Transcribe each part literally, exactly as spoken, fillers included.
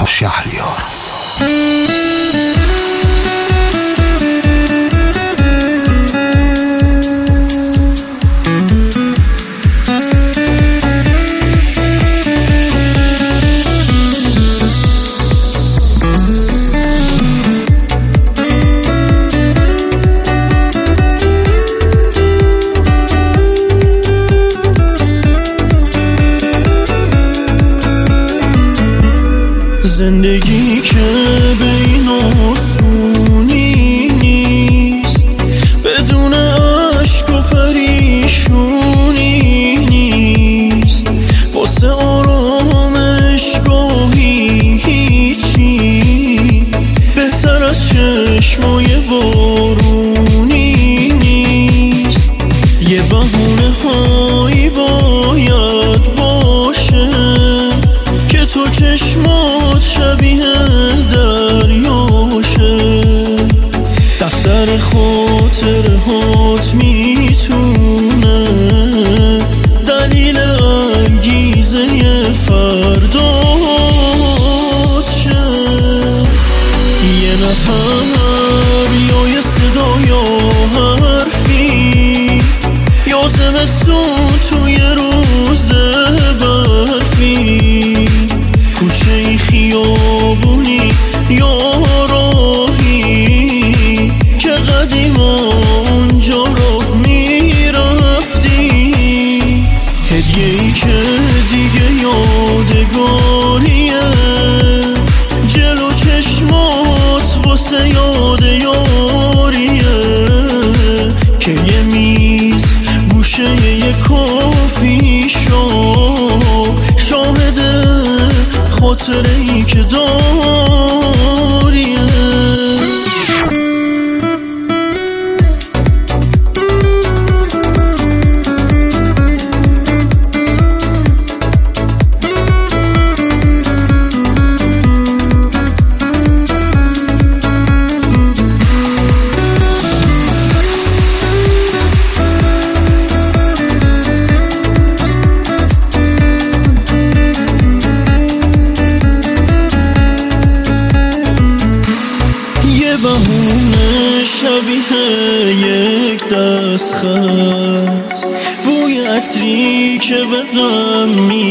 تا شهریار. زندگی که بین آسونی نیست، بدون عشق و پریشونی نیست، واسه آرامش گاهی هیچی بهتر از چشمای بارونی نیست. یه بهونه هایی باید باشه که تو چشمات شبیه دریاشه، دفتر خاطره هات میتونه دلیل انگیزه فردات شه. یه نفر یا یه صدا یا حرفی، یا زمستون توی روز برفی، کوچه خیابونی یا راهی که قدیما اونجا راه میرفتی، هدیه‌ای که دیگه یادگاریه، جلو چشمات واسه یاد یاریه، که یه میز گوشه یه کافی شاپ شاهده خاطره ای که داریه. بهونه شبیه یک دست خط، بوی عطری که به غم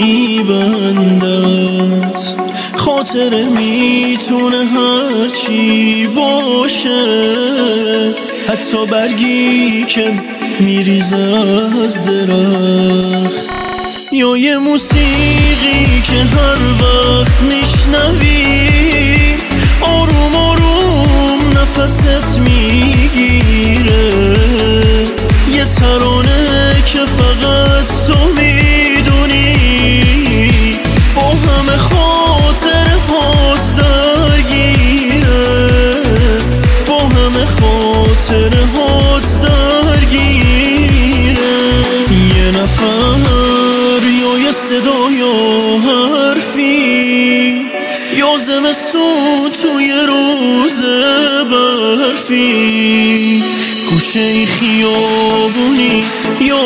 میبندد، خاطره میتونه هرچی باشه، حتی برگی که میریزه از درخت، یا یه موسیقی که هر وقت میشنوی آروم آروم نفست میگیره، یه ترانه که فقط تو میدونی، با همه خاطره هات درگیره، با همه خاطره هات درگیره. یه نفر یا یه صدا یا حرفی، یا زمستون توی روز برفی، کوچه خیابونی یا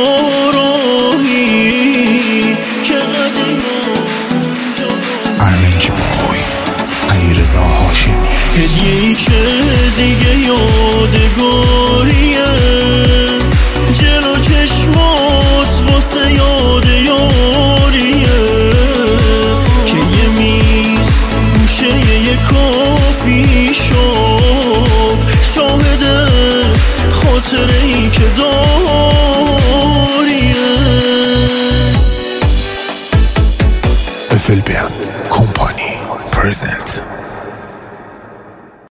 راهی که قدیما ارمنج بای علیرضا هاشمی. هدیه‌ای که دیگه یادگاریه، جلو چشمات واسه یاد یاریه، که یه میز گوشه یه کافی شاپ شاهده خاطره ای که داریه. افل بیان کمپانی پرزنت